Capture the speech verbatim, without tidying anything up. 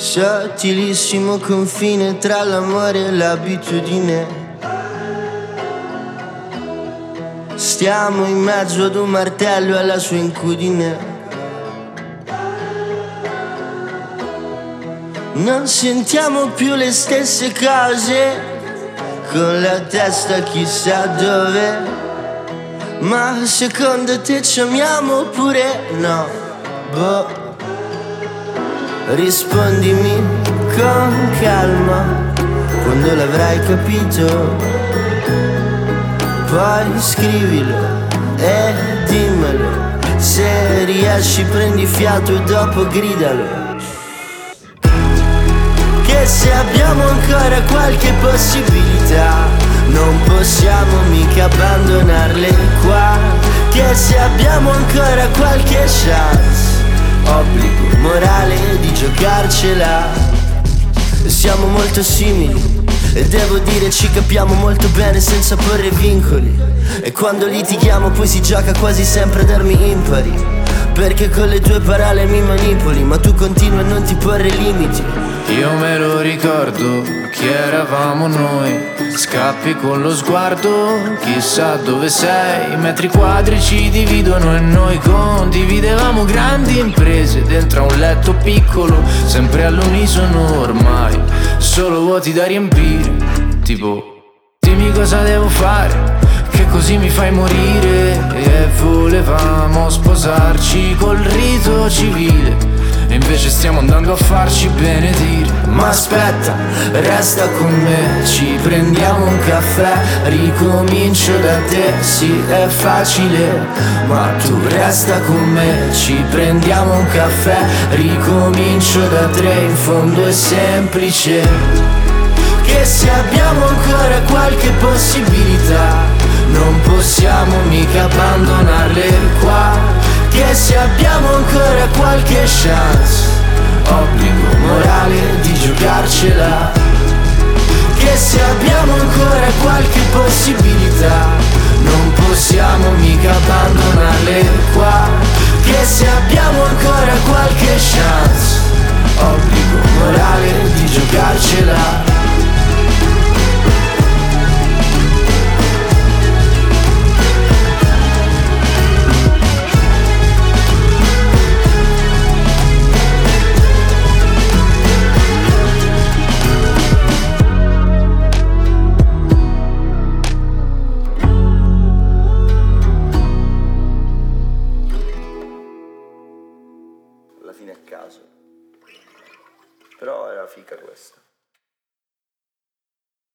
Sottilissimo confine tra l'amore e l'abitudine. Stiamo in mezzo ad un martello e alla sua incudine. Non sentiamo più le stesse cose, con la testa chissà dove. Ma secondo te ci amiamo oppure no? Boh. Rispondimi con calma quando l'avrai capito. Poi scrivilo e dimmelo. Se riesci prendi fiato e dopo gridalo. Che se abbiamo ancora qualche possibilità non possiamo mica abbandonarle qua. Che se abbiamo ancora qualche chance, obbligo morale di giocarcela. Siamo molto simili e devo dire ci capiamo molto bene senza porre vincoli. E quando litighiamo poi si gioca quasi sempre ad armi impari, perché con le tue parole mi manipoli, ma tu continui a non ti porre limiti. Io me lo ricordo, chi eravamo noi. Scappi con lo sguardo, chissà dove sei. Metri quadri ci dividono e noi condividevamo grandi imprese dentro a un letto piccolo, sempre all'unisono ormai, solo vuoti da riempire. Tipo, dimmi cosa devo fare, che così mi fai morire. E volevamo sposarci col rito civile, e invece stiamo andando a farci benedire. Ma aspetta, resta con me, ci prendiamo un caffè, ricomincio da te, sì è facile. Ma tu resta con me, ci prendiamo un caffè, ricomincio da tre, in fondo è semplice. Che se abbiamo ancora qualche possibilità non possiamo mica abbandonarle qua. Che se abbiamo ancora qualche chance, obbligo morale di giocarcela. Che se abbiamo ancora qualche possibilità non possiamo mica abbandonarle qua. Che se abbiamo ancora qualche chance, obbligo morale di giocarcela. Alla fine a caso, però era fica questa.